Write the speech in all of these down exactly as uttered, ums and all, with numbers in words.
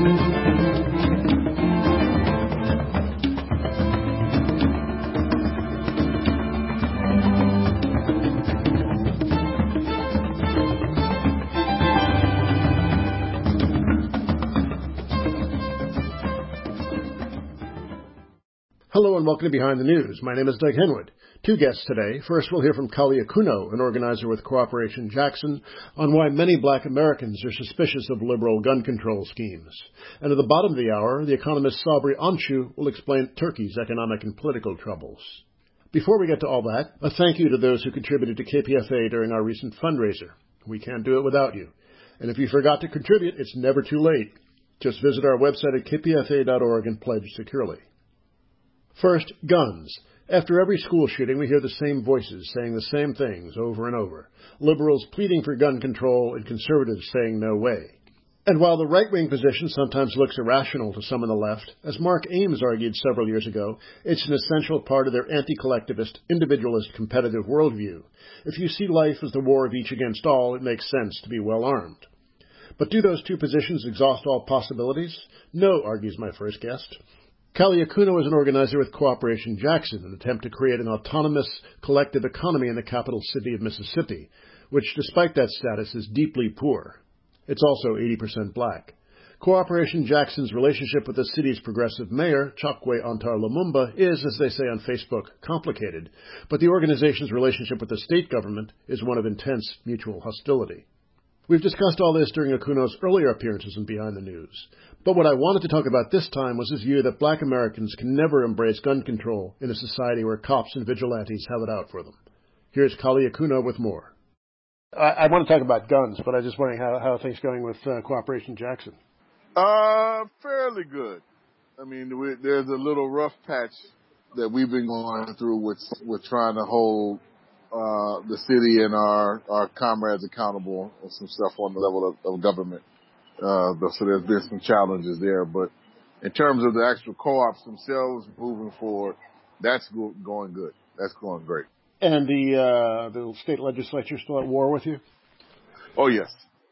Hello and welcome to Behind the News. My name is Doug Henwood. Two guests today. First, we'll hear from Kali Akuno, an organizer with Cooperation Jackson, on why many black Americans are suspicious of liberal gun control schemes. And at the bottom of the hour, the economist Sabri Anshu will explain Turkey's economic and political troubles. Before we get to all that, a thank you to those who contributed to K P F A during our recent fundraiser. We can't do it without you. And if you forgot to contribute, it's never too late. Just visit our website at k p f a dot org and pledge securely. First, guns. After every school shooting, we hear the same voices saying the same things over and over. Liberals pleading for gun control and conservatives saying no way. And while the right-wing position sometimes looks irrational to some on the left, as Mark Ames argued several years ago, it's an essential part of their anti-collectivist, individualist, competitive worldview. If you see life as the war of each against all, it makes sense to be well-armed. But do those two positions exhaust all possibilities? No, argues my first guest. Kali Akuno is an organizer with Cooperation Jackson, an attempt to create an autonomous, collective economy in the capital city of Mississippi, which, despite that status, is deeply poor. It's also eighty percent black. Cooperation Jackson's relationship with the city's progressive mayor, Chokwe Antar Lumumba, is, as they say on Facebook, complicated, but the organization's relationship with the state government is one of intense mutual hostility. We've discussed all this during Akuno's earlier appearances in Behind the News. But what I wanted to talk about this time was his view that black Americans can never embrace gun control in a society where cops and vigilantes have it out for them. Here's Kali Akuno with more. I, I want to talk about guns, but I was just wondering how, how are things going with uh, Cooperation Jackson? Uh, fairly good. I mean, we, there's a little rough patch that we've been going through with, with trying to hold uh, the city and our, our comrades accountable on some stuff on the level of, of government. Uh, so there's been some challenges there, but in terms of the actual co-ops themselves moving forward, that's go- going good. That's going great. And the, uh, the state legislature still at war with you? Oh, yes.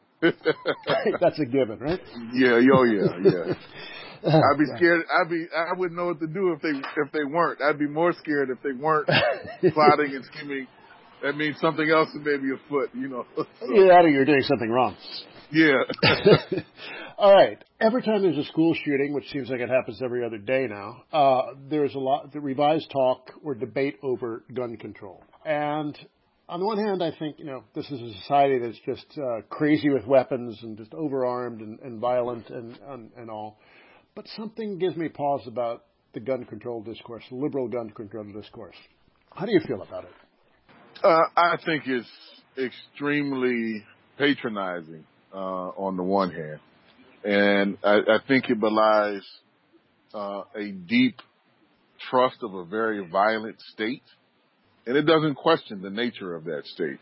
That's a given, right? Yeah, oh, yeah, yeah. I'd be scared. I'd be, I wouldn't know what to do if they, if they weren't. I'd be more scared if they weren't plotting and scheming. That means something else is maybe afoot, you know. So. Yeah, you're doing something wrong. Yeah. All right. Every time there's a school shooting, which seems like it happens every other day now, uh, there's a lot, the revised talk or debate over gun control. And on the one hand, I think, you know, this is a society that's just uh, crazy with weapons and just overarmed and, and violent and, and, and all. But something gives me pause about the gun control discourse, the liberal gun control discourse. How do you feel about it? Uh, I think it's extremely patronizing. Uh, on the one hand, and I, I think it belies uh, a deep trust of a very violent state, and it doesn't question the nature of that state.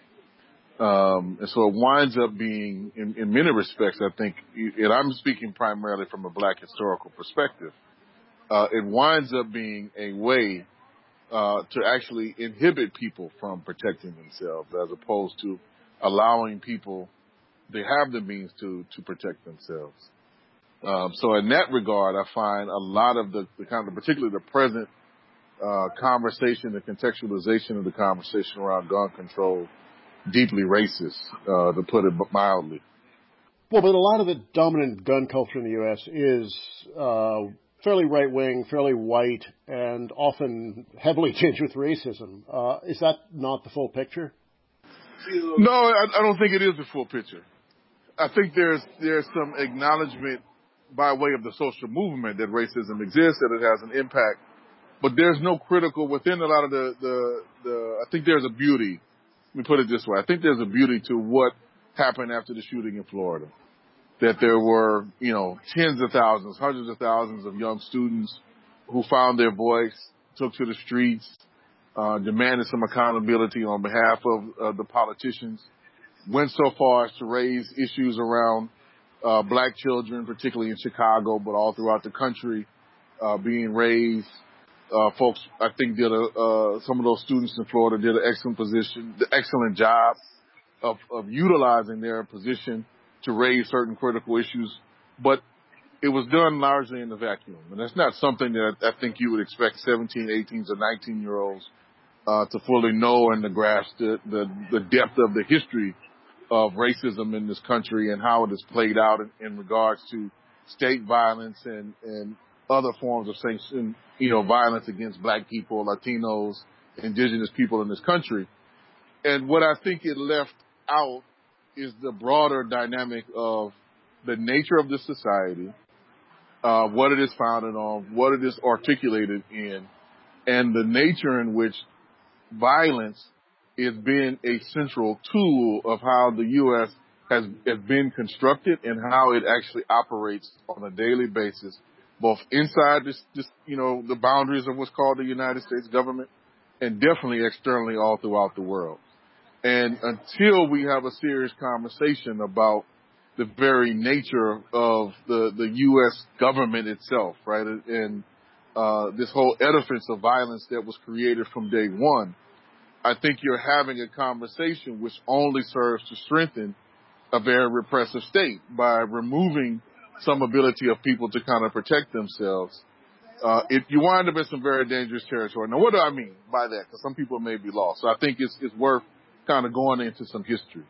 Um, and so it winds up being, in, in many respects, I think, and I'm speaking primarily from a black historical perspective, uh, it winds up being a way uh, to actually inhibit people from protecting themselves as opposed to allowing people they have the means to, to protect themselves. Um, so in that regard, I find a lot of the, the kind of, particularly the present uh, conversation, the contextualization of the conversation around gun control, deeply racist, uh, to put it mildly. Well, but a lot of the dominant gun culture in the U S is uh, fairly right-wing, fairly white, and often heavily tinged with racism. Uh, is that not the full picture? No, I, I don't think it is the full picture. I think there's there's some acknowledgement by way of the social movement that racism exists, that it has an impact. But there's no critical within a lot of the, the, the I think there's a beauty. Let me put it this way. I think there's a beauty to what happened after the shooting in Florida. That there were, you know, tens of thousands, hundreds of thousands of young students who found their voice, took to the streets, uh, demanded some accountability on behalf of uh, the politicians. Went so far as to raise issues around uh, black children, particularly in Chicago, but all throughout the country, uh, being raised. Uh, folks, I think, did a, uh, some of those students in Florida did an excellent position, the excellent job of, of utilizing their position to raise certain critical issues. But it was done largely in the vacuum. And that's not something that I think you would expect seventeen, eighteen, or nineteen-year-olds uh, to fully know and to grasp the, the, the depth of the history of racism in this country and how it has played out in, in regards to state violence and, and other forms of sanction, you know, violence against black people, Latinos, indigenous people in this country. And what I think it left out is the broader dynamic of the nature of the society, uh, what it is founded on, what it is articulated in, and the nature in which violence is being a central tool of how the U S has, has been constructed and how it actually operates on a daily basis, both inside this, this, you know, the boundaries of what's called the United States government and definitely externally all throughout the world. And until we have a serious conversation about the very nature of the, the U S government itself, right, and uh, this whole edifice of violence that was created from day one, I think you're having a conversation which only serves to strengthen a very repressive state by removing some ability of people to kind of protect themselves. Uh, it, you wind up in some very dangerous territory. Now, what do I mean by that? Because some people may be lost. So I think it's, it's worth kind of going into some history.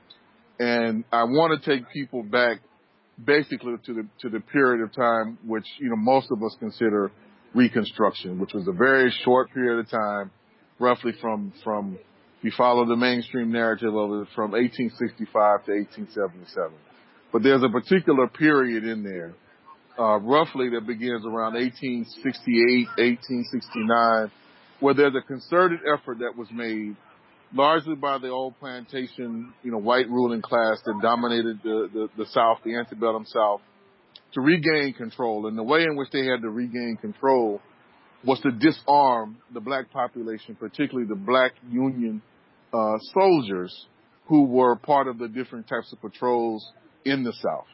And I want to take people back basically to the, to the period of time which, you know, most of us consider Reconstruction, which was a very short period of time, roughly from, from, if you follow the mainstream narrative of it, from eighteen sixty-five to eighteen seventy-seven. But there's a particular period in there, uh, roughly that begins around eighteen sixty-eight, eighteen sixty-nine, where there's a concerted effort that was made largely by the old plantation, you know, white ruling class that dominated the, the, the South, the antebellum South, to regain control. And the way in which they had to regain control was to disarm the black population, particularly the black Union uh, soldiers who were part of the different types of patrols in the South.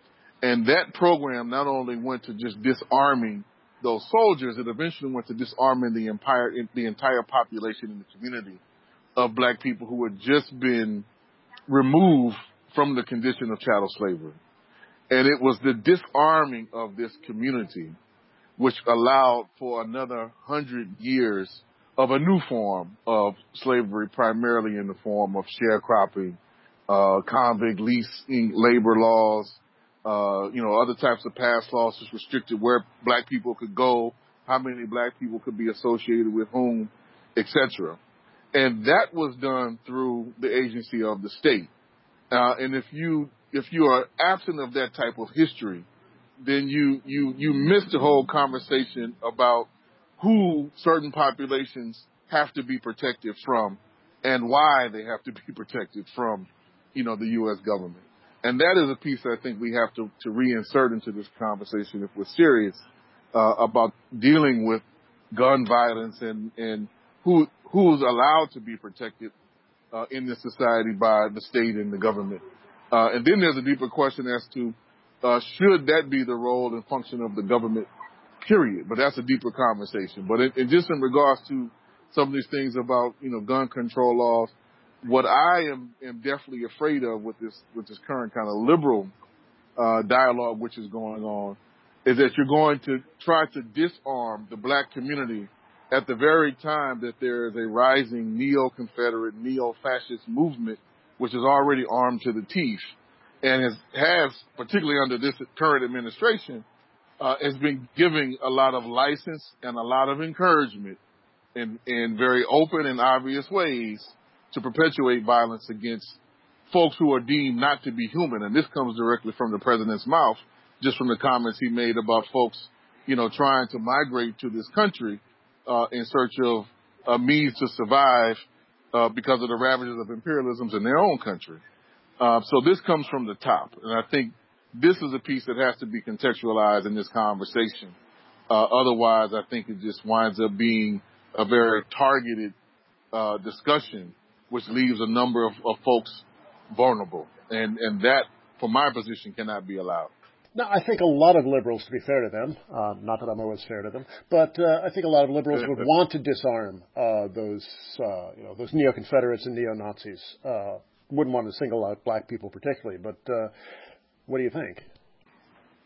And that program not only went to just disarming those soldiers, it eventually went to disarming the entire, the entire population in the community of black people who had just been removed from the condition of chattel slavery. And it was the disarming of this community which allowed for another hundred years of a new form of slavery, primarily in the form of sharecropping, uh, convict leasing labor laws, uh, you know, other types of pass laws which restricted where black people could go, how many black people could be associated with whom, et cetera. And that was done through the agency of the state. Uh, and if you if you are absent of that type of history, then you, you, you miss the whole conversation about who certain populations have to be protected from and why they have to be protected from, you know, the U S government. And that is a piece I think we have to, to reinsert into this conversation if we're serious uh, about dealing with gun violence and, and who who's allowed to be protected uh, in this society by the state and the government. Uh, and then there's a deeper question as to Uh, should that be the role and function of the government, period? But that's a deeper conversation. But it, it just in regards to some of these things about, you know, gun control laws, what I am, am definitely afraid of with this, with this current kind of liberal, uh, dialogue which is going on is that you're going to try to disarm the black community at the very time that there is a rising neo-Confederate, neo-fascist movement which is already armed to the teeth. And has, has, particularly under this current administration, uh, has been giving a lot of license and a lot of encouragement in, in very open and obvious ways to perpetuate violence against folks who are deemed not to be human. And this comes directly from the president's mouth, just from the comments he made about folks, you know, trying to migrate to this country uh, in search of a means to survive uh, because of the ravages of imperialism in their own country. Uh, so this comes from the top, and I think this is a piece that has to be contextualized in this conversation. Uh, otherwise, I think it just winds up being a very targeted uh, discussion, which leaves a number of, of folks vulnerable, and, and that, from my position, cannot be allowed. Now, I think a lot of liberals, to be fair to them, uh, not that I'm always fair to them, but uh, I think a lot of liberals would want to disarm uh, those, uh, you know, those neo-Confederates and neo-Nazis. Uh, wouldn't want to single out black people particularly, but uh, what do you think?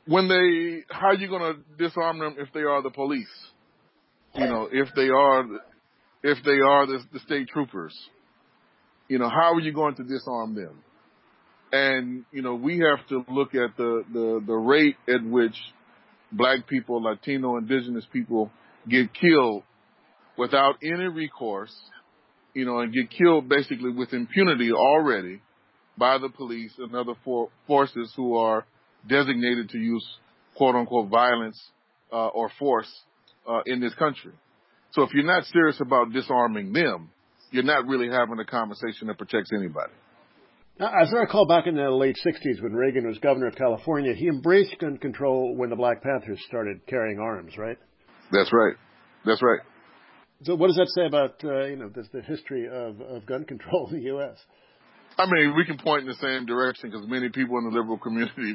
when they, how are you going to disarm them if they are the police? You know, if they are, if they are the, the state troopers, you know, how are you going to disarm them? And, you know, we have to look at the, the, the rate at which black people, Latino, indigenous people get killed without any recourse, you know, and get killed basically with impunity already by the police and other for, forces who are designated to use quote unquote violence uh, or force uh, in this country. So if you're not serious about disarming them, you're not really having a conversation that protects anybody. Now, as I recall, back in the late sixties when Reagan was governor of California, he embraced gun control when the Black Panthers started carrying arms, right? That's right. That's right. So what does that say about, uh, you know, this, the history of, of gun control in the U S? I mean, we can point in the same direction because many people in the liberal community,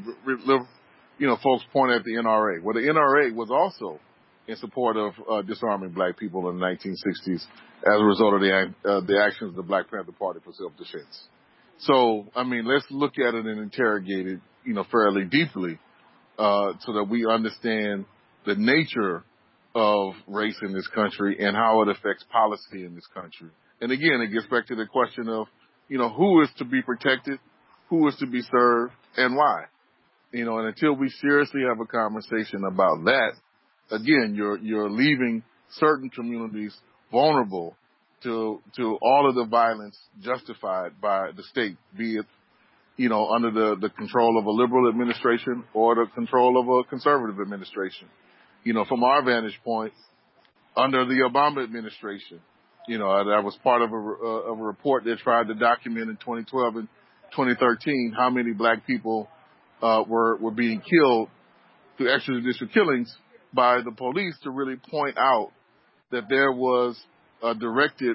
you know, folks point at the N R A. Well, the N R A was also in support of uh, disarming black people in the nineteen sixties as a result of the, uh, the actions of the Black Panther Party for self-defense. So, I mean, let's look at it and interrogate it, you know, fairly deeply uh, so that we understand the nature of race in this country and how it affects policy in this country. And again, it gets back to the question of, you know, who is to be protected, who is to be served, and why. You know, and until we seriously have a conversation about that, again, you're you're leaving certain communities vulnerable to to all of the violence justified by the state, be it, you know, under the, the control of a liberal administration or the control of a conservative administration. You know, from our vantage point, under the Obama administration, you know, I, I was part of a, uh, of a report that tried to document in twenty twelve and twenty thirteen how many black people uh, were, were being killed through extrajudicial killings by the police, to really point out that there was a directed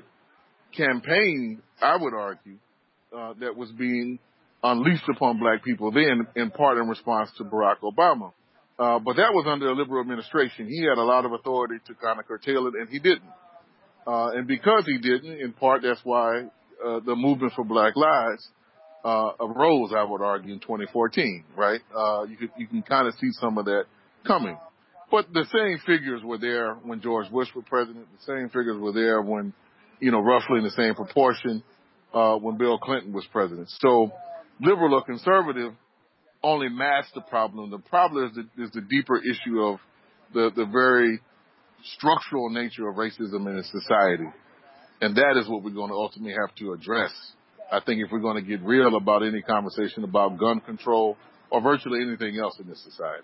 campaign, I would argue, uh, that was being unleashed upon black people then, in part in response to Barack Obama. Uh, but that was under a liberal administration. He had a lot of authority to kind of curtail it, and he didn't. Uh, and because he didn't, in part, that's why uh, the movement for Black Lives uh, arose, I would argue, in twenty fourteen, right? Uh, you, could, you can kind of see some of that coming. But the same figures were there when George Bush was president. The same figures were there when, you know, roughly in the same proportion uh, when Bill Clinton was president. So liberal or conservative only masks the problem. The problem is the, is the deeper issue of the, the very structural nature of racism in society. And that is what we're going to ultimately have to address. I think if we're going to get real about any conversation about gun control or virtually anything else in this society.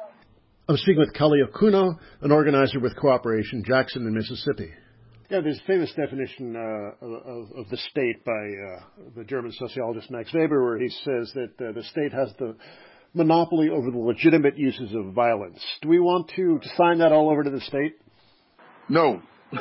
I'm speaking with Kali Okuno, an organizer with Cooperation Jackson in Mississippi. Yeah, there's a famous definition uh, of, of the state by uh, the German sociologist Max Weber, where he says that uh, the state has the monopoly over the legitimate uses of violence. Do we want to assign that all over to the state? No.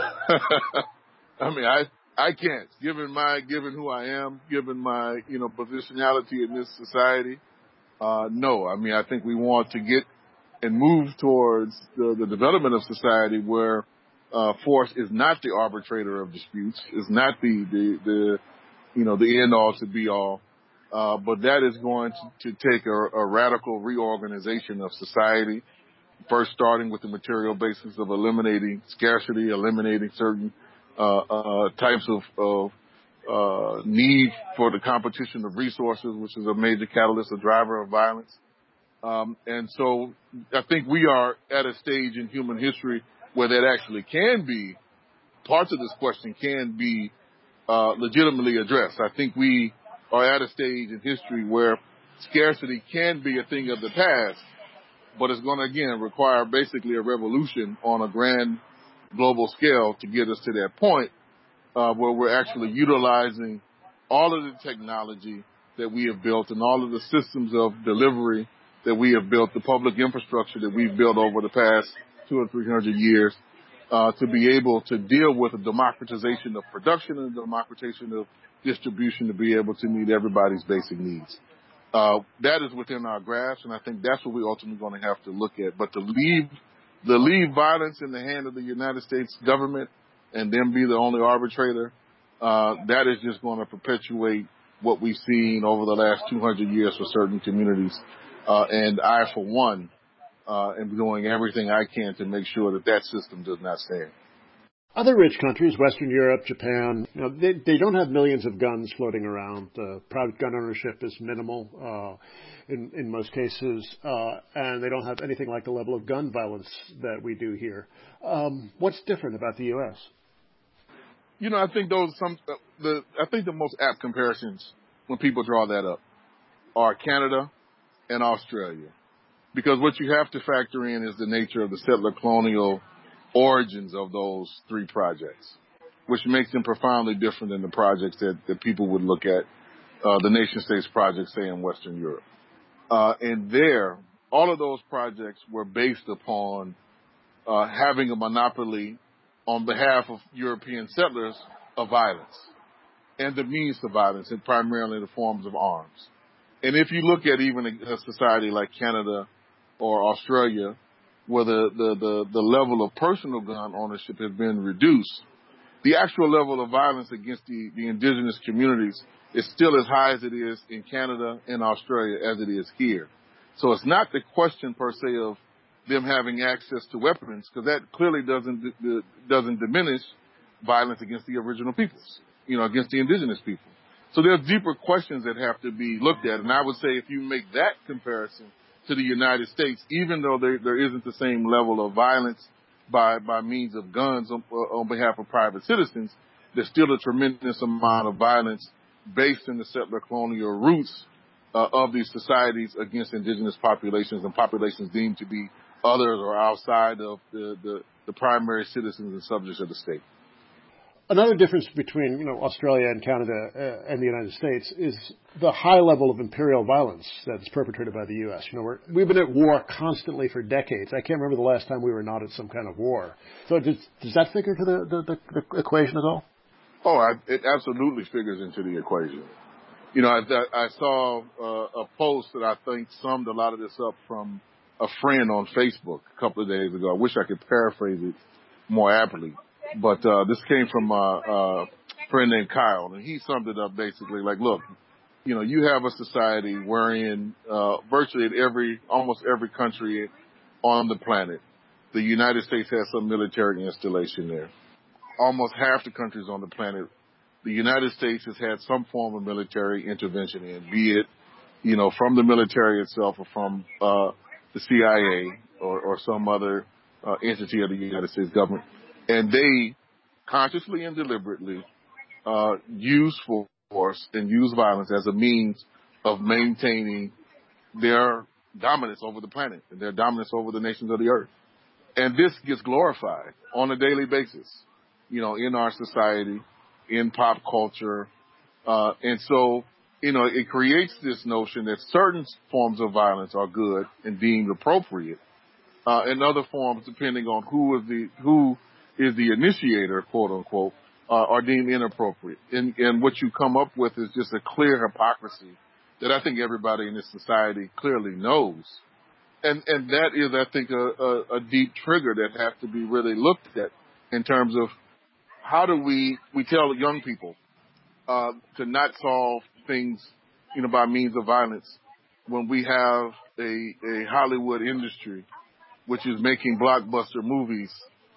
I mean, I I can't. Given my, given who I am, given my, you know, positionality in this society, uh, no. I mean, I think we want to get and move towards the, the development of society where uh, force is not the arbitrator of disputes, is not the, the, the you know, the end all to be all, uh, but that is going to, to take a, a radical reorganization of society, first starting with the material basis of eliminating scarcity, eliminating certain uh, uh, types of, of uh, need for the competition of resources, which is a major catalyst, a driver of violence. Um, and so I think we are at a stage in human history where that actually can be, parts of this question can be uh, legitimately addressed. I think we are at a stage in history where scarcity can be a thing of the past, but it's going to, again, require basically a revolution on a grand global scale to get us to that point uh, where we're actually utilizing all of the technology that we have built and all of the systems of delivery that we have built, the public infrastructure that we've built over the past two or three hundred years, uh, to be able to deal with a democratization of production and a democratization of distribution to be able to meet everybody's basic needs. Uh, that is within our grasp, and I think that's what we're ultimately going to have to look at. But to leave, to leave violence in the hand of the United States government and then be the only arbitrator, uh, that is just going to perpetuate what we've seen over the last two hundred years for certain communities. Uh, and I, for one, uh, and doing everything I can to make sure that that system does not stand. Other rich countries, Western Europe, Japan, you know, they, they don't have millions of guns floating around. Uh, private gun ownership is minimal uh, in, in most cases, uh, and they don't have anything like the level of gun violence that we do here. Um, what's different about the U S? You know, I think those some the I think the most apt comparisons when people draw that up are Canada and Australia, because what you have to factor in is the nature of the settler colonial origins of those three projects, which makes them profoundly different than the projects that, that people would look at, uh, the nation states projects, say, in Western Europe. Uh, and there, all of those projects were based upon uh, having a monopoly on behalf of European settlers of violence and the means to violence, and primarily the forms of arms. And if you look at even a, a society like Canada or Australia, where the, the, the, the level of personal gun ownership has been reduced, the actual level of violence against the, the indigenous communities is still as high as it is in Canada and Australia as it is here. So it's not the question per se of them having access to weapons, because that clearly doesn't doesn't diminish violence against the original peoples, you know, against the indigenous people. So there's deeper questions that have to be looked at. And I would say if you make that comparison to the United States, even though there, there isn't the same level of violence by, by means of guns on, on behalf of private citizens, there's still a tremendous amount of violence based in the settler colonial roots uh, of these societies against indigenous populations and populations deemed to be others or outside of the, the, the primary citizens and subjects of the state. Another difference between, you know, Australia and Canada uh, and the United States is the high level of imperial violence that's perpetrated by the U S. You know, we're, we've been at war constantly for decades. I can't remember the last time we were not at some kind of war. So does, does that figure into the, the, the, the equation at all? Oh, I, it absolutely figures into the equation. You know, I, I saw uh, a post that I think summed a lot of this up from a friend on Facebook a couple of days ago. I wish I could paraphrase it more aptly. But uh, this came from uh, a friend named Kyle, and he summed it up basically like, look, you know, you have a society wherein uh, virtually in every, almost every country on the planet, the United States has some military installation there. Almost half the countries on the planet, the United States has had some form of military intervention in, be it, you know, from the military itself or from uh, the C I A or, or some other uh, entity of the United States government. And they consciously and deliberately uh, use force and use violence as a means of maintaining their dominance over the planet and their dominance over the nations of the earth. And this gets glorified on a daily basis, you know, in our society, in pop culture. Uh, and so, you know, it creates this notion that certain forms of violence are good and deemed appropriate, uh, and other forms, depending on who is the, who is the initiator, quote unquote, uh, are deemed inappropriate. And, and what you come up with is just a clear hypocrisy that I think everybody in this society clearly knows. And, and that is, I think, a, a, a deep trigger that has to be really looked at in terms of how do we, we tell young people, uh, to not solve things, you know, by means of violence when we have a, a Hollywood industry which is making blockbuster movies,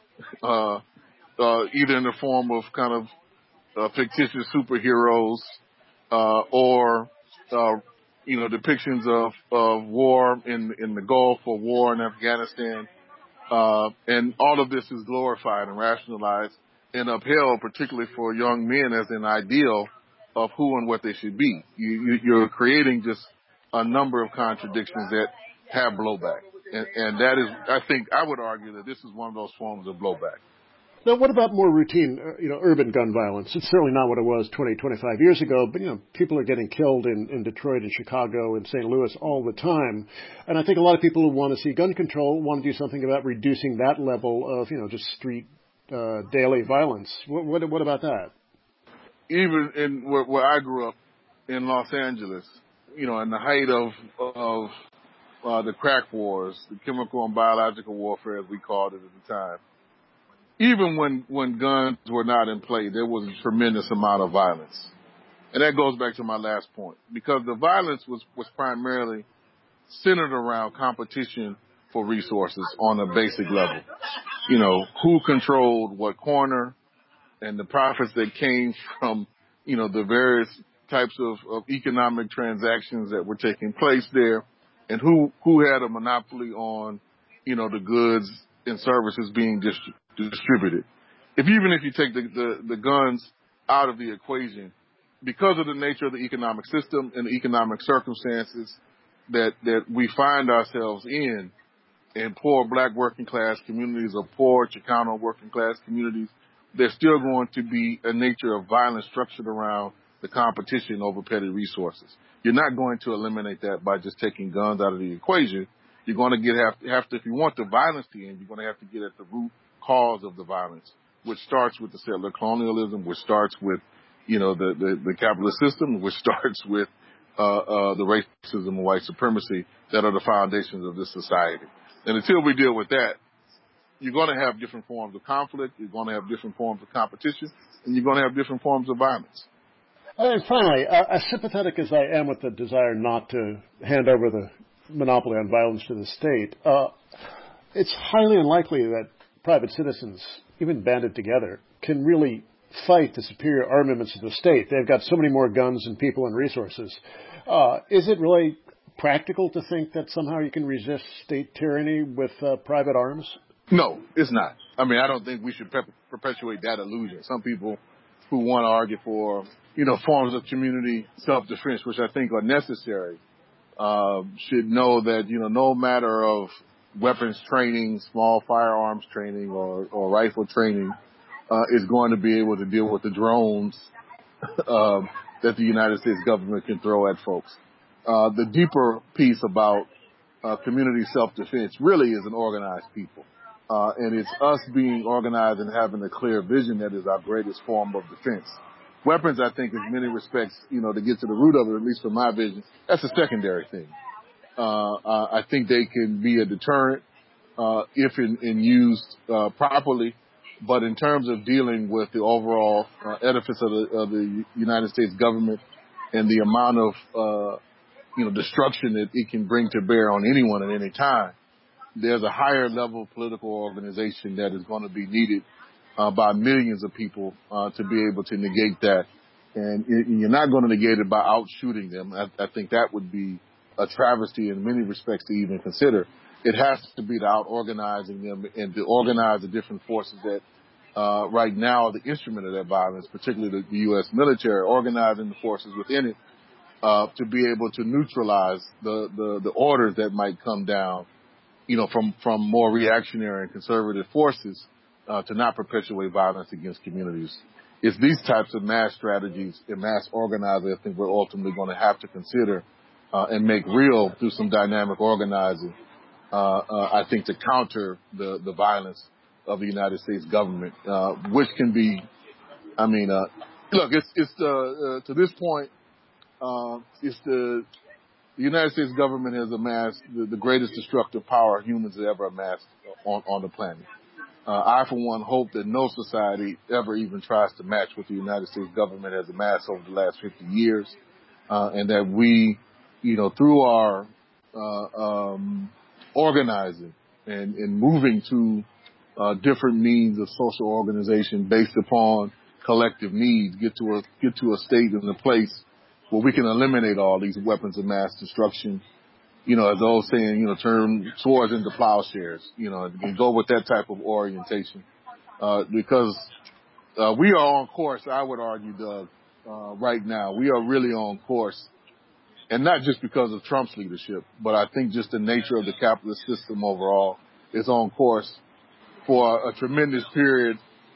uh, uh, either in the form of kind of uh, fictitious superheroes, uh, or, uh, you know, depictions of, of war in, in the Gulf or war in Afghanistan. Uh, and all of this is glorified and rationalized and upheld, particularly for young men, as an ideal of who and what they should be. You, you, you're creating just a number of contradictions that have blowback. And, and that is, I think, I would argue that this is one of those forms of blowback. Now, what about more routine, uh, you know, urban gun violence? It's certainly not what it was twenty, twenty-five years ago, but, you know, people are getting killed in, in Detroit and Chicago and Saint Louis all the time. And I think a lot of people who want to see gun control want to do something about reducing that level of, you know, just street, uh, daily violence. What, what, what about that? Even in where, where I grew up in Los Angeles, you know, in the height of, of uh, the crack wars, the chemical and biological warfare, as we called it at the time, even when, when guns were not in play, there was a tremendous amount of violence. And that goes back to my last point, because the violence was, was primarily centered around competition for resources on a basic level. You know, who controlled what corner and the profits that came from, you know, the various types of, of economic transactions that were taking place there, and who, who had a monopoly on, you know, the goods and services being distri- distributed. If even if you take the, the, the guns out of the equation, because of the nature of the economic system and the economic circumstances that, that we find ourselves in, in poor black working class communities or poor Chicano working class communities, there's still going to be a nature of violence structured around the competition over petty resources. You're not going to eliminate that by just taking guns out of the equation. You're going to get have to, have to if you want the violence to end, you're going to have to get at the root cause of the violence, which starts with the settler colonialism, which starts with, you know, the, the, the capitalist system, which starts with uh, uh, the racism and white supremacy that are the foundations of this society. And until we deal with that, you're going to have different forms of conflict, you're going to have different forms of competition, and you're going to have different forms of violence. And finally, uh, as sympathetic as I am with the desire not to hand over the monopoly on violence to the state, uh, it's highly unlikely that private citizens, even banded together, can really fight the superior armaments of the state. They've got so many more guns and people and resources. Uh, is it really practical to think that somehow you can resist state tyranny with uh, private arms? No, it's not. I mean, I don't think we should pe- perpetuate that illusion. Some people who want to argue for, you know, forms of community self-defense, which I think are necessary, uh, should know that, you know, no matter of weapons training, small firearms training, or, or rifle training, uh, is going to be able to deal with the drones uh, that the United States government can throw at folks. Uh, the deeper piece about uh, community self-defense really is an organized people. Uh, and it's us being organized and having a clear vision that is our greatest form of defense. Weapons, I think, in many respects, you know, to get to the root of it, at least from my vision, that's a secondary thing. Uh, uh, I think they can be a deterrent uh, if in, in used uh, properly. But in terms of dealing with the overall uh, edifice of the, of the United States government and the amount of, uh, you know, destruction that it can bring to bear on anyone at any time, there's a higher level political organization that is going to be needed uh, by millions of people uh, to be able to negate that. And it, you're not going to negate it by out shooting them. I, I think that would be a travesty in many respects to even consider. It has to be the out organizing them and to organize the different forces that uh, right now are the instrument of that violence, particularly the, the U S military, organizing the forces within it uh, to be able to neutralize the, the, the orders that might come down, you know, from, from more reactionary and conservative forces uh, to not perpetuate violence against communities. It's these types of mass strategies and mass organizing I think we're ultimately going to have to consider uh, and make real through some dynamic organizing, uh, uh, I think, to counter the, the violence of the United States government, uh, which can be, I mean, uh, look, it's, it's uh, uh, to this point, uh, it's the The United States government has amassed the, the greatest destructive power humans have ever amassed on, on the planet. Uh, I, for one, hope that no society ever even tries to match what the United States government has amassed over the last fifty years, uh, and that we, you know, through our uh, um, organizing and, and moving to uh, different means of social organization based upon collective needs, get to a get to a state and a place where we can eliminate all these weapons of mass destruction, you know, as the old saying, you know, turn swords into plowshares, you know, and go with that type of orientation. Uh, because, uh, we are on course, I would argue, Doug, uh, right now. We are really on course. And not just because of Trump's leadership, but I think just the nature of the capitalist system overall is on course for a tremendous period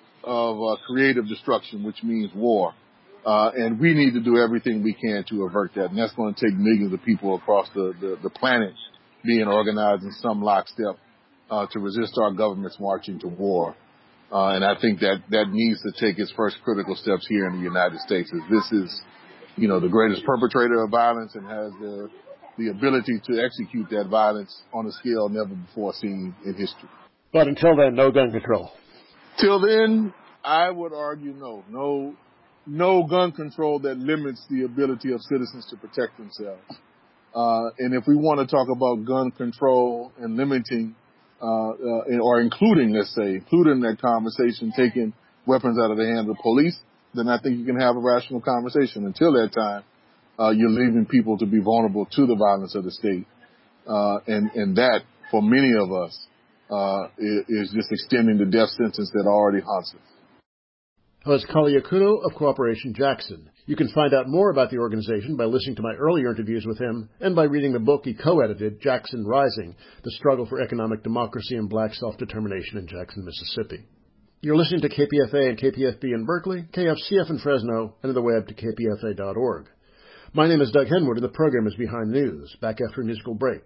of uh, creative destruction, which means war. Uh, and we need to do everything we can to avert that. And that's going to take millions of people across the, the, the planet being organized in some lockstep uh, to resist our government's marching to war. Uh, and I think that that needs to take its first critical steps here in the United States, as this is, you know, the greatest perpetrator of violence and has the, the ability to execute that violence on a scale never before seen in history. But until then, no gun control. Till then, I would argue no. No. No gun control that limits the ability of citizens to protect themselves. Uh, and if we want to talk about gun control and limiting, uh, uh, or including, let's say, including that conversation, taking weapons out of the hands of police, then I think you can have a rational conversation. Until that time, uh, you're leaving people to be vulnerable to the violence of the state. Uh, and, and that, for many of us, uh, is, is just extending the death sentence that already haunts us. That was Kali Akuno of Cooperation Jackson. You can find out more about the organization by listening to my earlier interviews with him and by reading the book he co-edited, Jackson Rising, The Struggle for Economic Democracy and Black Self-Determination in Jackson, Mississippi. You're listening to K P F A and K P F B in Berkeley, K F C F in Fresno, and on the web to K P F A dot org. My name is Doug Henwood, and the program is Behind News. Back after a musical break.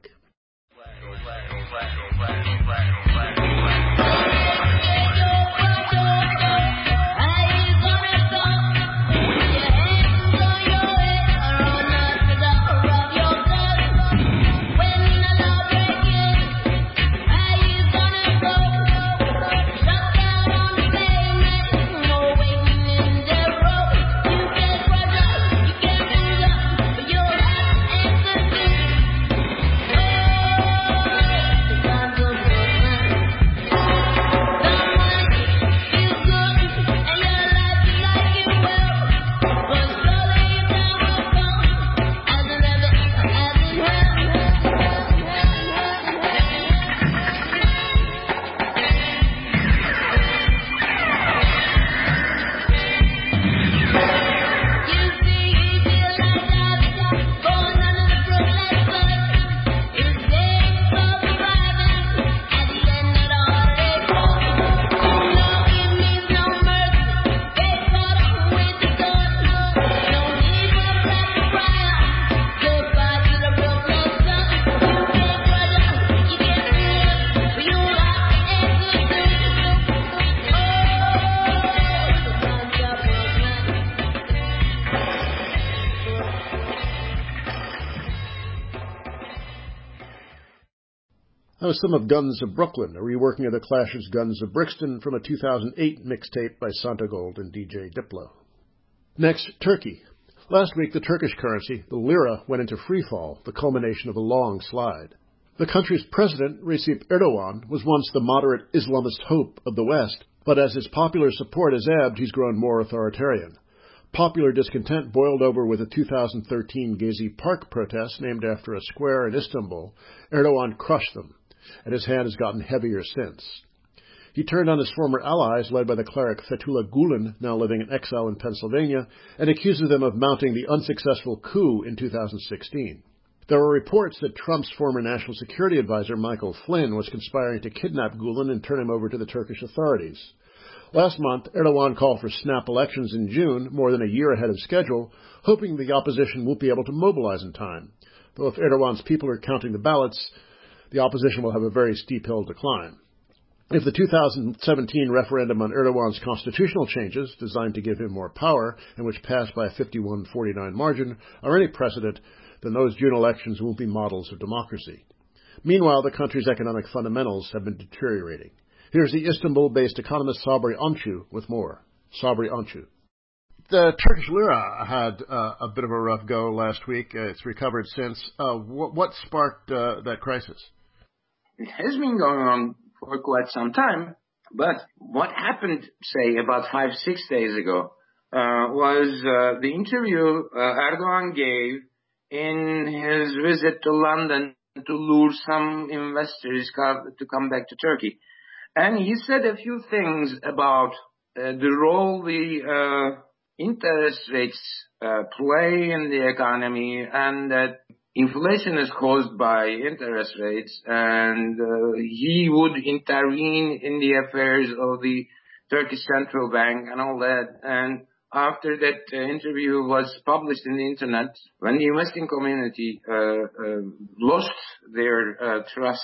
That was some of Guns of Brooklyn, a reworking of the Clash's Guns of Brixton from a two thousand eight mixtape by Santogold and D J Diplo. Next, Turkey. Last week, the Turkish currency, the lira, went into freefall, the culmination of a long slide. The country's president, Recep Erdogan, was once the moderate Islamist hope of the West, but as his popular support has ebbed, he's grown more authoritarian. Popular discontent boiled over with the two thousand thirteen Gezi Park protests named after a square in Istanbul. Erdogan crushed them, and his hand has gotten heavier since. He turned on his former allies, led by the cleric Fethullah Gulen, now living in exile in Pennsylvania, and accuses them of mounting the unsuccessful coup in two thousand sixteen. There were reports that Trump's former national security advisor, Michael Flynn, was conspiring to kidnap Gulen and turn him over to the Turkish authorities. Last month, Erdogan called for snap elections in June, more than a year ahead of schedule, hoping the opposition won't be able to mobilize in time. Though if Erdogan's people are counting the ballots, the opposition will have a very steep hill to climb. If the two thousand seventeen referendum on Erdogan's constitutional changes, designed to give him more power, and which passed by a fifty-one forty-nine margin, are any precedent, then those June elections won't be models of democracy. Meanwhile, the country's economic fundamentals have been deteriorating. Here's the Istanbul-based economist Sabri Oncu with more. Sabri Oncu. The Turkish lira had uh, a bit of a rough go last week. Uh, it's recovered since. Uh, wh- what sparked uh, that crisis? It has been going on for quite some time, but what happened, say, about five, six days ago, uh, was uh, the interview uh, Erdogan gave in his visit to London to lure some investors to come back to Turkey. And he said a few things about uh, the role the uh, interest rates uh, play in the economy, and that inflation is caused by interest rates, and uh, he would intervene in the affairs of the Turkish Central Bank and all that. And after that uh, interview was published in the internet, when the investing community uh, uh, lost their uh, trust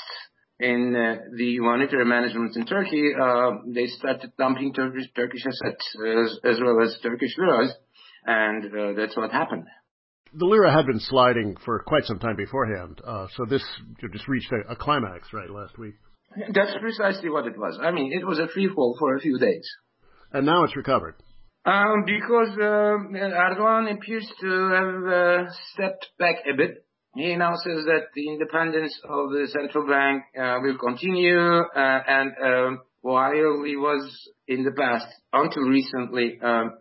in uh, the monetary management in Turkey, uh, they started dumping Turkish, Turkish assets as, as well as Turkish liras, and uh, that's what happened. The lira had been sliding for quite some time beforehand, uh, so this just reached a, a climax, right, last week? That's precisely what it was. I mean, it was a free fall for a few days. And now it's recovered. Um, because uh, Erdogan appears to have uh, stepped back a bit He now says that the independence of the central bank uh, will continue, uh, and um, while he was in the past, until recently, um,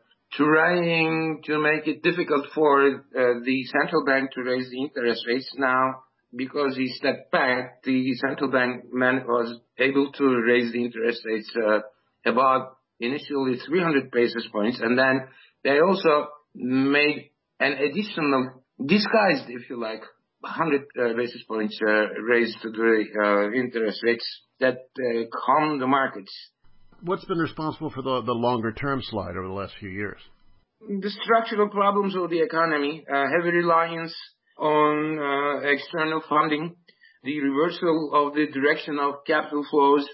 trying to make it difficult for uh, the central bank to raise the interest rates, now, because he stepped back, the central bank man was able to raise the interest rates uh, about initially three hundred basis points, and then they also made an additional, disguised, if you like, one hundred uh, basis points uh, raised to the uh, interest rates that uh, calm the markets. What's been responsible for the, the longer-term slide over the last few years? The structural problems of the economy, uh, heavy reliance on uh, external funding, the reversal of the direction of capital flows,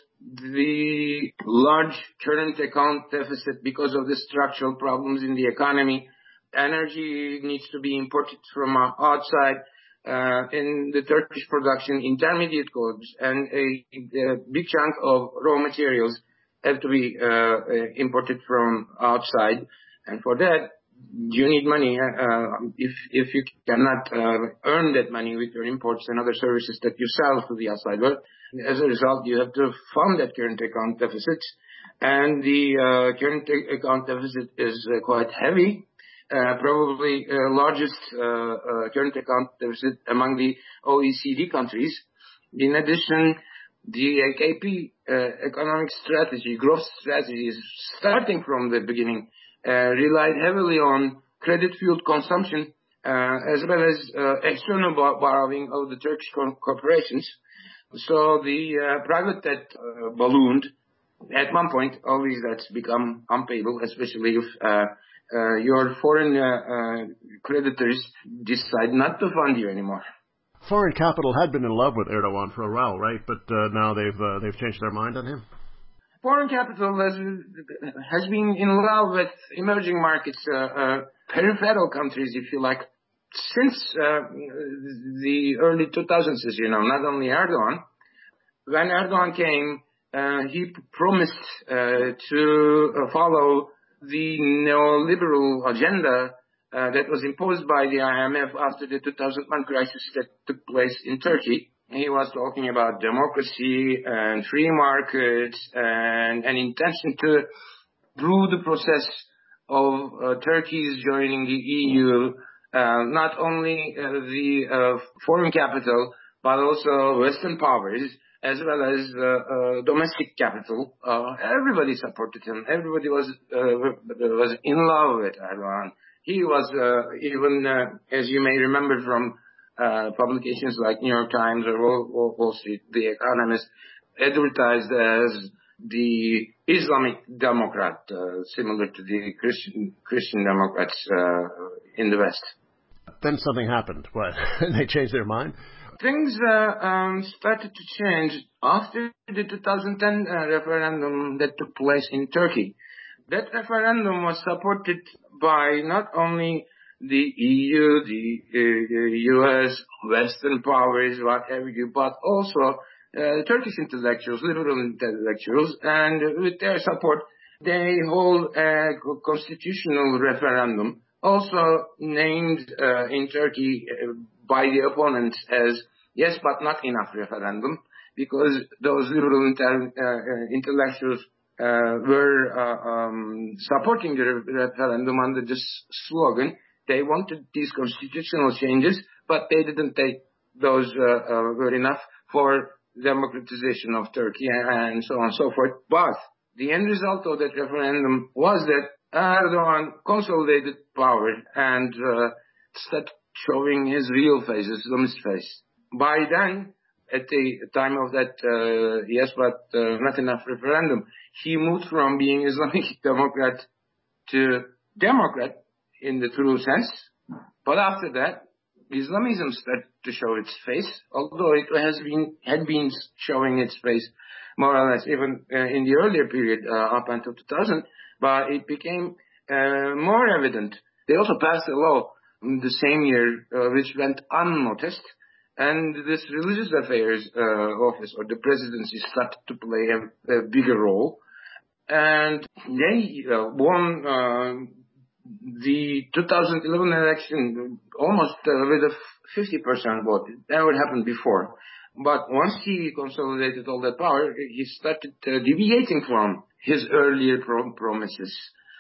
the large current account deficit because of the structural problems in the economy. Energy needs to be imported from outside. Uh, in the Turkish production, intermediate goods and a, a big chunk of raw materials have to be uh, imported from outside. And for that, you need money. Uh, if if you cannot uh, earn that money with your imports and other services that you sell to the outside world, as a result, you have to fund that current account deficit. And the uh, current account deficit is uh, quite heavy. Uh, probably uh, largest uh, uh, current account deficit among the O E C D countries. In addition, the A K P uh, economic strategy, growth strategy, starting from the beginning, uh, relied heavily on credit-fueled consumption uh, as well as uh, external borrowing of the Turkish corporations. So the uh, private debt uh, ballooned. At one point, all these debts become unpayable, especially if uh, uh, your foreign uh, uh, creditors decide not to fund you anymore. Foreign capital had been in love with Erdogan for a while, right? But uh, now they've uh, they've changed their mind on him. Foreign capital has, has been in love with emerging markets, uh, uh, peripheral countries, if you like, since uh, the early two thousands, as you know, not only Erdogan. When Erdogan came, uh, he promised uh, to uh, follow the neoliberal agenda uh, that was imposed by the I M F after the two thousand one crisis that took place in Turkey. He was talking about democracy and free markets and an intention to, through the process of uh, Turkey's joining the E U, uh, not only uh, the uh, foreign capital, but also Western powers, as well as uh, uh, domestic capital. Uh, everybody supported him. Everybody was uh, was in love with Erdogan. He was uh, even, uh, as you may remember from uh, publications like New York Times or Wall, Wall Street, The Economist, advertised as the Islamic Democrat, uh, similar to the Christian Christian Democrats uh, in the West. Then something happened. What? They changed their mind? Things uh, um, started to change after the two thousand ten uh, referendum that took place in Turkey. That referendum was supported by not only the E U, the uh, U S, Western powers, whatever you, but also uh, Turkish intellectuals, liberal intellectuals, and with their support, they hold a constitutional referendum, also named uh, in Turkey uh, by the opponents as yes but not enough referendum, because those liberal inter- uh, intellectuals uh, were uh, um, supporting the re- referendum under this slogan. They wanted these constitutional changes, but they didn't take those uh, uh, were enough for democratization of Turkey and so on and so forth. But the end result of that referendum was that Erdogan consolidated power and uh, started showing his real face, his Islamist face. By then, at the time of that uh, yes but uh, not enough referendum, he moved from being Islamic Democrat to Democrat in the true sense. But after that, Islamism started to show its face, although it has been had been showing its face more or less even uh, in the earlier period uh, up until two thousand, but it became uh, more evident. They also passed a law in the same year uh, which went unnoticed, and this religious affairs uh, office or the presidency started to play a, a bigger role, and they uh, won uh, the two thousand eleven election almost uh, with a fifty percent vote. It never happened before. But once he consolidated all that power, he started uh, deviating from his earlier pro- promises.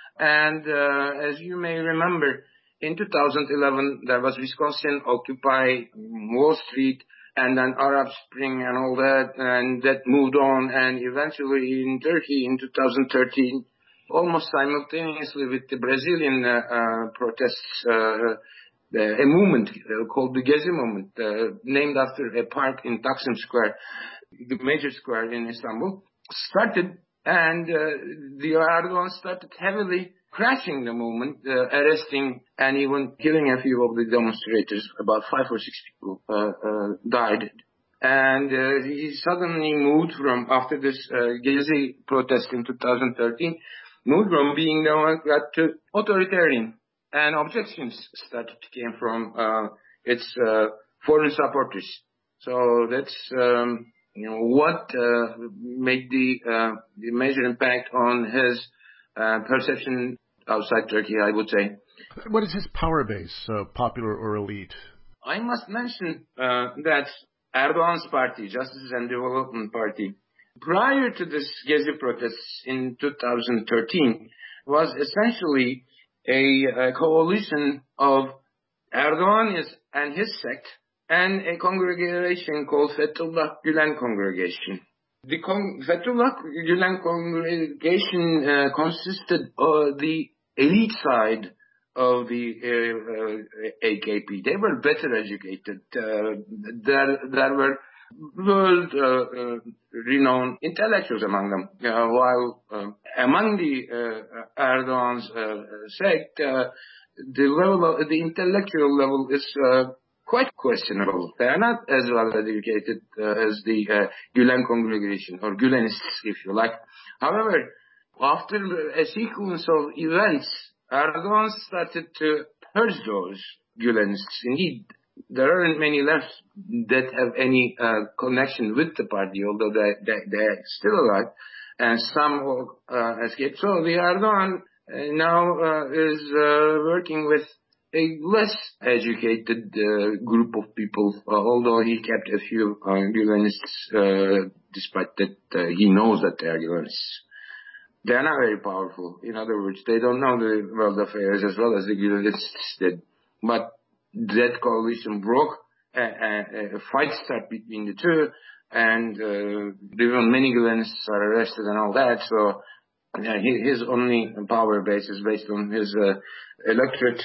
And uh, as you may remember, in two thousand eleven, there was Wisconsin, Occupy Wall Street, and then Arab Spring and all that, and that moved on. And eventually in Turkey in two thousand thirteen, almost simultaneously with the Brazilian uh, uh, protests, uh, a movement uh, called the Gezi movement, uh, named after a park in Taksim Square, the major square in Istanbul, started, and uh, the Erdogan started heavily crashing the movement, uh, arresting and even killing a few of the demonstrators. About five or six people uh, uh, died. And uh, he suddenly moved from, after this uh, Gezi protest in two thousand thirteen, moved from being democrat to authoritarian. And objections started came from uh, its uh, foreign supporters. So that's um, you know what uh, made the uh, the major impact on his uh, perception outside Turkey, I would say. What is his power base, uh, popular or elite? I must mention uh, that Erdogan's party, Justice and Development Party, prior to this Gezi protests in two thousand thirteen, was essentially a, a coalition of Erdogan is, and his sect and a congregation called Fethullah Gülen Congregation. The Con- Fethullah Gülen Congregation uh, consisted of the elite side of the uh, uh, A K P. They were better educated. Uh, there, there were world uh, uh, renowned intellectuals among them, uh, while uh, among the uh, Erdogan's uh, sect, uh, the level of, the intellectual level is uh, quite questionable. They are not as well educated uh, as the uh, Gülen congregation, or Gülenists, if you like. However, after a sequence of events, Erdogan started to purge those Gülenists. Indeed, there aren't many left that have any uh, connection with the party, although they, they, they're still alive, and some uh, escaped. So the Erdogan uh, now uh, is uh, working with a less educated uh, group of people, uh, although he kept a few uh, Gülenists, uh, despite that uh, he knows that they are Gülenists. They are not very powerful. In other words, they don't know the world affairs as well as the Gülenists did. But that coalition broke, a, a, a fight started between the two, and uh, even many Gülenists are arrested and all that. So uh, his only power base is based on his uh, electorate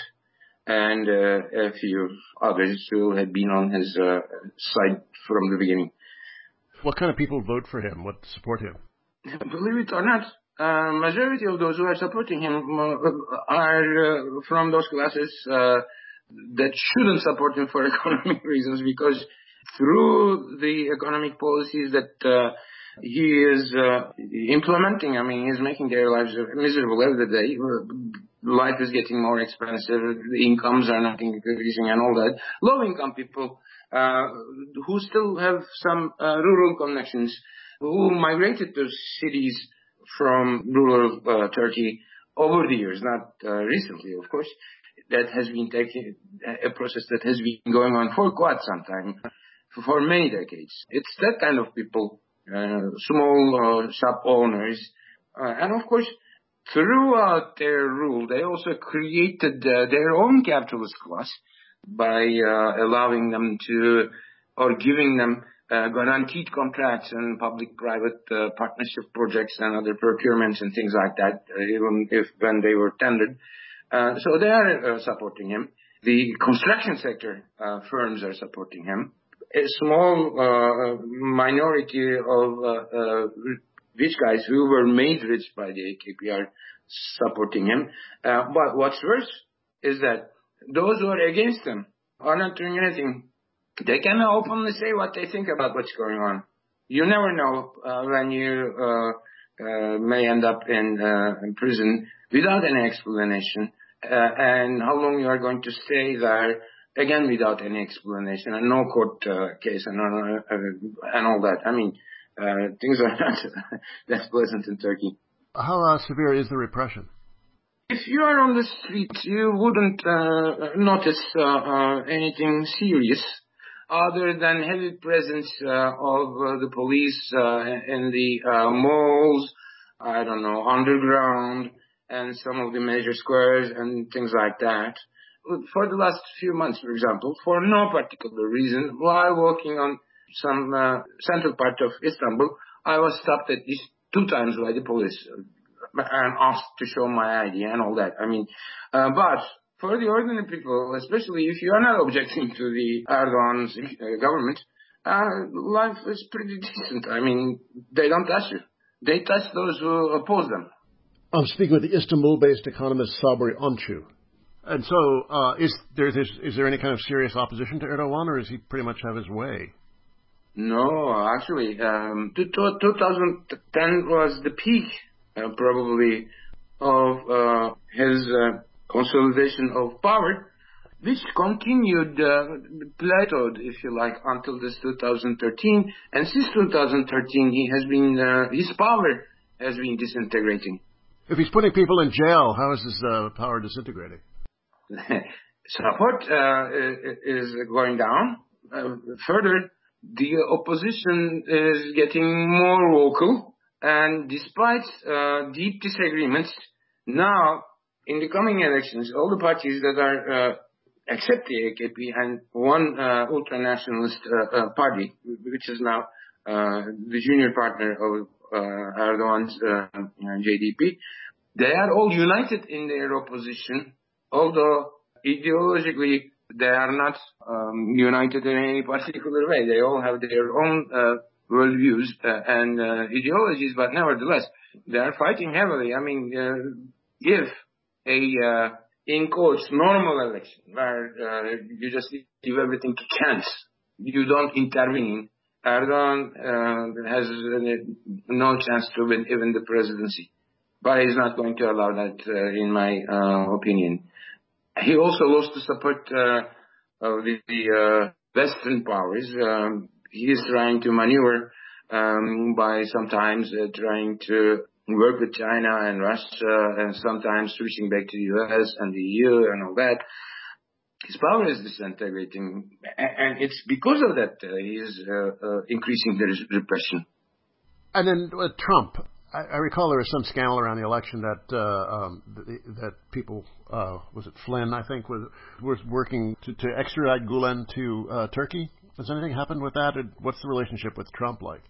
and uh, a few others who had been on his uh, side from the beginning. What kind of people vote for him? What support him? Believe it or not, uh, majority of those who are supporting him uh, are uh, from those classes uh, that shouldn't support him for economic reasons, because through the economic policies that uh, he is uh, implementing, I mean, he's making their lives miserable every day. Life is getting more expensive, the incomes are not increasing and all that. Low-income people uh, who still have some uh, rural connections, who migrated to cities from rural uh, Turkey over the years, not uh, recently, of course. That has been taking a process that has been going on for quite some time, for many decades. It's that kind of people, uh, small uh, shop owners, uh, and of course, throughout their rule, they also created uh, their own capitalist class by uh, allowing them to, or giving them uh, guaranteed contracts and public-private uh, partnership projects and other procurements and things like that, uh, even if when they were tendered. Uh, so they are uh, supporting him. The construction sector uh, firms are supporting him. A small uh, minority of uh, uh, rich guys who were made rich by the A K P are supporting him. Uh, but what's worse is that those who are against him are not doing anything. They can openly say what they think about what's going on. You never know uh, when you uh, uh, may end up in, uh, in prison without any explanation. Uh, and how long you are going to stay there, again, without any explanation, and no court uh, case and, uh, uh, and all that. I mean, uh, things are not that pleasant in Turkey. How uh, severe is the repression? if you are on the street, you wouldn't uh, notice uh, uh, anything serious other than heavy presence uh, of uh, the police uh, in the uh, malls, I don't know, underground, and some of the major squares and things like that. For the last few months, for example, for no particular reason, while walking on some uh, central part of Istanbul, I was stopped at least two times by the police and asked to show my I D and all that. I mean, uh, but for the ordinary people, especially if you are not objecting to the Erdogan's uh, government, uh, life is pretty decent. I mean, they don't touch you. They touch those who oppose them. I'm speaking with the Istanbul-based economist Sabri Oncu. And so, uh, is there is, is there any kind of serious opposition to Erdogan, or does he pretty much have his way? No, actually, um, two thousand ten was the peak, uh, probably, of uh, his uh, consolidation of power, which continued, uh, plateaued, if you like, until this two thousand thirteen. And since two thousand thirteen, he has been, uh, his power has been disintegrating. If he's putting people in jail, how is his uh, power disintegrating? Support uh, is going down. Uh, further, the opposition is getting more vocal, and despite uh, deep disagreements, now in the coming elections, all the parties that are uh, except the A K P and one uh, ultra-nationalist uh, uh, party, which is now uh, the junior partner of uh, Erdogan's uh, J D P, they are all united in their opposition, although ideologically they are not um, united in any particular way. They all have their own uh, worldviews uh, and uh, ideologies, but nevertheless, they are fighting heavily. I mean, uh, if a, uh, in quotes, normal election, where uh, you just leave everything to chance, you don't intervene, Erdogan uh, has uh, no chance to win even the presidency. But he's not going to allow that, uh, in my uh, opinion. He also lost the support uh, of the, the uh, Western powers. Um, he is trying to maneuver um, by sometimes uh, trying to work with China and Russia, and sometimes switching back to the U S and the E U and all that. His power is disintegrating, and it's because of that uh, he is uh, uh, increasing the repression. And then uh, Trump. I recall there was some scandal around the election that uh, um, that people, uh, was it Flynn, I think, was was working to, to extradite Gulen to uh, Turkey. Has anything happened with that? What's the relationship with Trump like?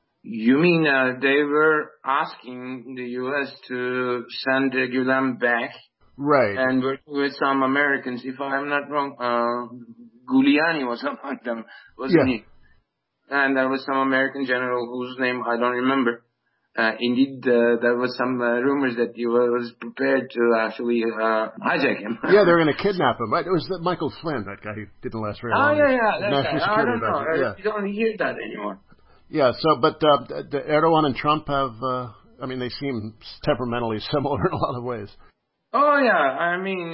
You mean uh, they were asking the U S to send uh, Gulen back? Right. And working with some Americans, if I'm not wrong, uh, Giuliani was among them, wasn't yeah. he? And there was some American general whose name I don't remember. Uh, indeed, uh, there was some uh, rumors that he was prepared to actually uh, hijack him. yeah, they were going to kidnap him. Right? It was that Michael Flynn, that guy who didn't last very long. Oh, yeah, yeah, that National guy. I don't know. Advisor. Yeah. You don't hear that anymore. Yeah, so, but uh, the Erdogan and Trump have, uh, I mean, they seem temperamentally similar in a lot of ways. Oh, yeah. I mean,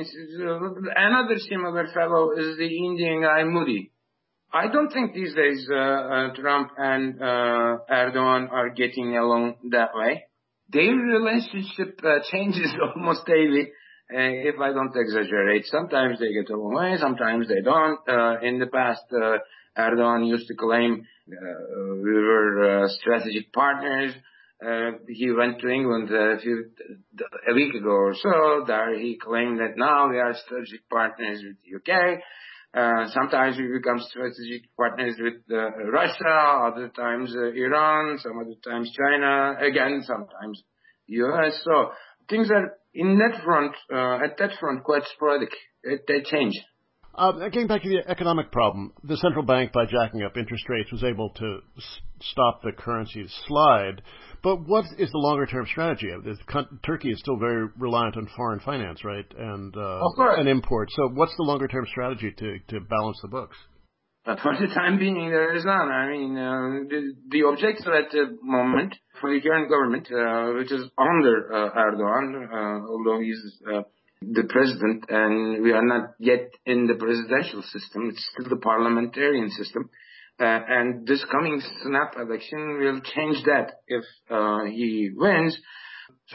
another similar fellow is the Indian guy, Modi. I don't think these days uh, uh, Trump and uh, Erdogan are getting along that way. Their relationship uh, changes almost daily, uh, if I don't exaggerate. Sometimes they get along way, sometimes they don't. Uh, in the past, uh, Erdogan used to claim uh, we were uh, strategic partners. Uh, he went to England a, few, a week ago or so. There he claimed that now we are strategic partners with the U K. Uh, sometimes we become strategic partners with uh, Russia, other times uh, Iran, some other times China, again, sometimes U S. So things are in that front, uh, at that front, quite sporadic. It, they change. Uh, getting back to the economic problem, the central bank, by jacking up interest rates, was able to s- stop the currency's slide. But what is the longer-term strategy? Turkey is still very reliant on foreign finance, right, and uh, and import. So what's the longer-term strategy to, to balance the books? But for the time being, there is none. I mean, uh, the, the objective at the moment for the current government, uh, which is under uh, Erdogan, uh, although he's uh, the president, and we are not yet in the presidential system, it's still the parliamentarian system. Uh, and this coming snap election will change that if uh, he wins. So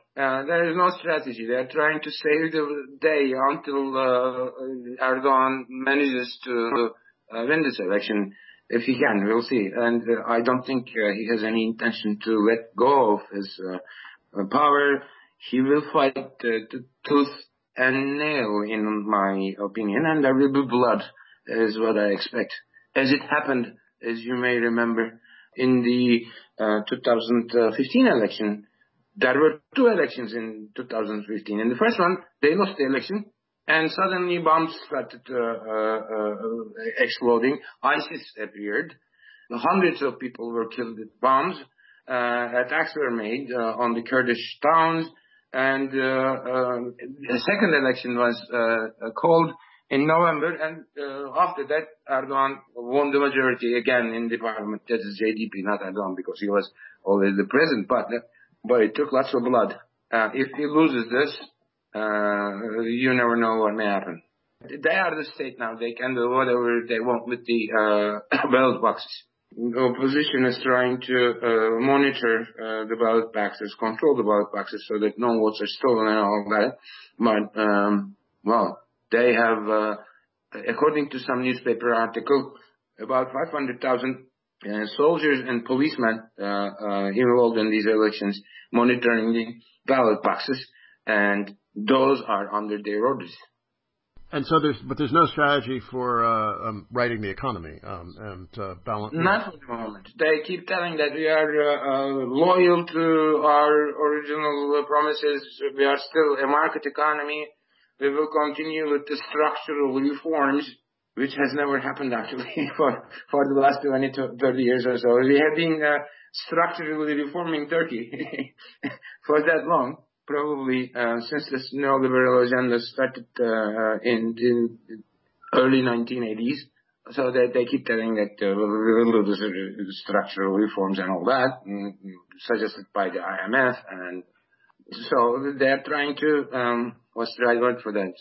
Uh, there is no strategy. They are trying to save the day until uh, Erdogan manages to uh, win this election. If he can, we'll see. And uh, I don't think uh, he has any intention to let go of his uh, power. He will fight uh, to tooth and nail, in my opinion, and there will be blood, is what I expect. As it happened, as you may remember, in the uh, two thousand fifteen election, there were two elections in two thousand fifteen. In the first one, they lost the election, and suddenly bombs started uh, uh, uh, exploding. ISIS appeared. Hundreds of people were killed with bombs. Uh, attacks were made uh, on the Kurdish towns. And uh, uh, the second election was uh, called in November, and uh, after that, Erdogan won the majority again in the parliament. That is J D P, not Erdogan, because he was already the president. But but it took lots of blood. Uh, if he loses this, uh, you never know what may happen. They are the state now. They can do whatever they want with the uh, ballot boxes. The opposition is trying to uh, monitor uh, the ballot boxes, control the ballot boxes so that no votes are stolen and all that. But, um, well, they have, uh, according to some newspaper article, about five hundred thousand uh, soldiers and policemen uh, uh, involved in these elections monitoring the ballot boxes, and those are under their orders. And so there's, but there's no strategy for uh, um, righting the economy um, and uh, balance. Not at the moment. They keep telling that we are uh, uh, loyal to our original promises. We are still a market economy. We will continue with the structural reforms, which has never happened actually for for the last twenty to thirty years or so. We have been uh, structurally reforming Turkey for that long. Probably uh, since this neoliberal agenda started uh, in the early nineteen eighties, so that they keep telling that uh, we will do the structural reforms and all that, mm, suggested by the I M F, and so they are trying to, um, what's the right word for that,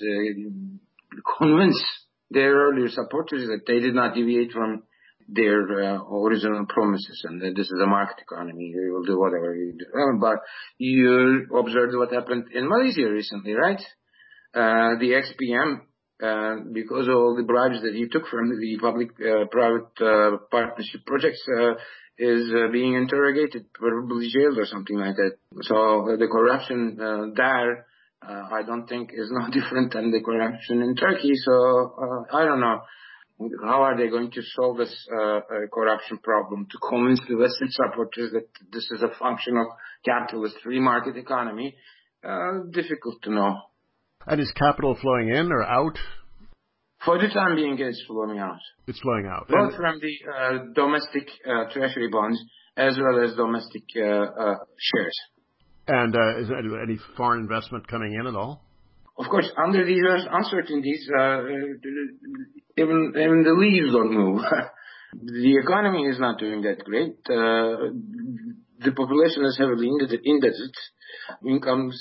uh, convince their earlier supporters that they did not deviate from their uh, original promises, and that this is a market economy. We will do whatever you do. Uh, but you observed what happened in Malaysia recently, right? Uh, the X P M, uh, because of all the bribes that he took from the public-private uh, uh, partnership projects, uh, is uh, being interrogated, probably jailed or something like that. So uh, the corruption uh, there, uh, I don't think, is no different than the corruption in Turkey. So uh, I don't know. How are they going to solve this uh, uh, corruption problem to convince the Western supporters that this is a function of capitalist free market economy? Uh, difficult to know. And is capital flowing in or out? For the time being, it's flowing out. It's flowing out. Both and from the uh, domestic uh, treasury bonds as well as domestic uh, uh, shares. And uh, is there any foreign investment coming in at all? Of course, under these uncertainties, uh, even, even the leaves don't move. The economy is not doing that great. Uh, the population is heavily indebted. Incomes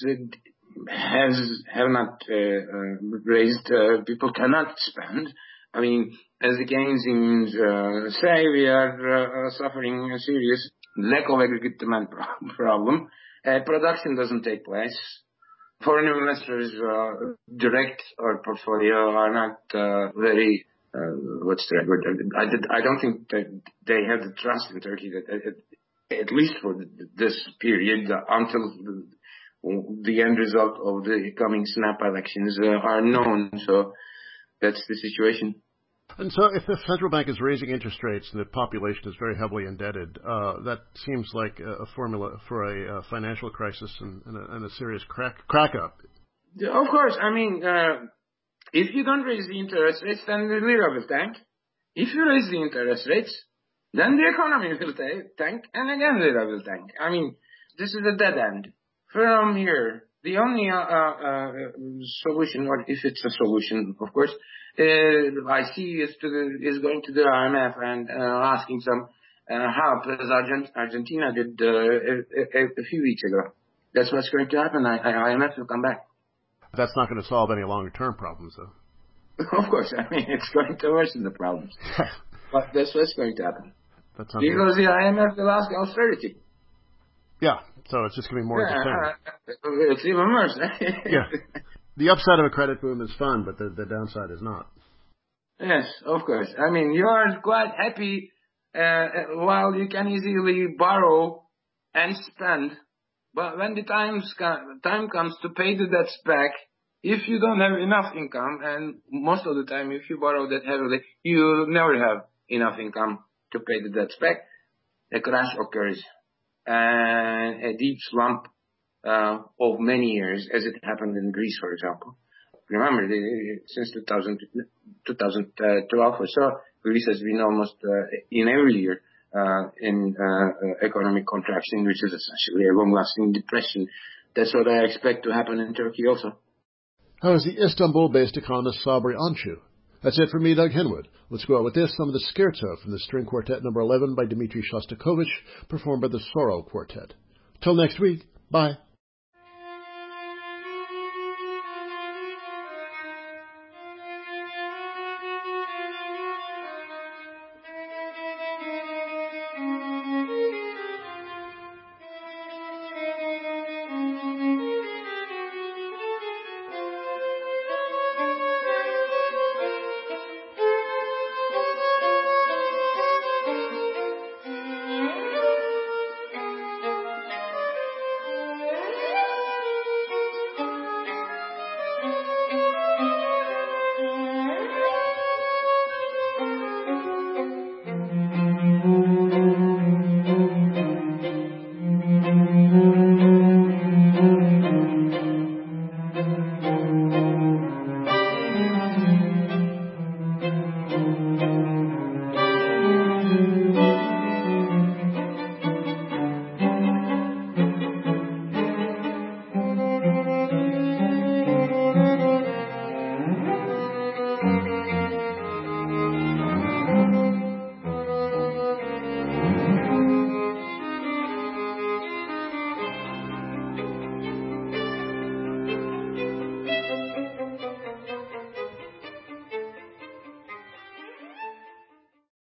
has have not uh, uh, raised. Uh, people cannot spend. I mean, as the Keynesians uh, say, we are uh, suffering a serious lack of aggregate demand problem. Uh, production doesn't take place. Foreign investors, uh, direct our portfolio, are not uh, very, uh, what's the right word? I, did, I don't think that they have the trust in Turkey that, at, at least for this period, uh, until the, the end result of the coming snap elections uh, are known. So that's the situation. And so if the central bank is raising interest rates and the population is very heavily indebted, uh, that seems like a, a formula for a, a financial crisis and, and, a, and a serious crack, crack up. Of course. I mean, uh, if you don't raise the interest rates, then the lira will tank. If you raise the interest rates, then the economy will tank, and again the lira will tank. I mean, this is a dead end. From here, the only uh, uh, solution, or if it's a solution, of course, Uh, I see is to the, is going to the I M F and uh, asking some uh, help, as Argent, Argentina did uh, a, a, a few weeks ago. That's what's going to happen. I, I M F will come back. That's not going to solve any longer-term problems, though. Of course, I mean, it's going to worsen the problems. But that's what's going to happen. That's because the I M F will ask austerity. Yeah, So it's just going to be more yeah, of the same. Uh, it's even worse. Yeah. The upside of a credit boom is fun, but the, the downside is not. Yes, of course. I mean, you are quite happy uh, while you can easily borrow and spend. But when the times time comes to pay the debts back, if you don't have enough income, and most of the time if you borrow that heavily, you never have enough income to pay the debts back, a crash occurs. And a deep slump uh, of many years, as it happened in Greece, for example. Remember, they, since two thousand, twenty twelve or so, Greece has been almost uh, in every year uh, in uh, uh, economic contraction, which is essentially a long-lasting depression. That's what I expect to happen in Turkey also. How is the Istanbul-based economist Sabri Anshu? That's it for me, Doug Henwood. Let's go out with this, some of the Scherzo from the String Quartet number eleven by Dmitri Shostakovich, performed by the Sorrel Quartet. Till next week, bye. Thank you.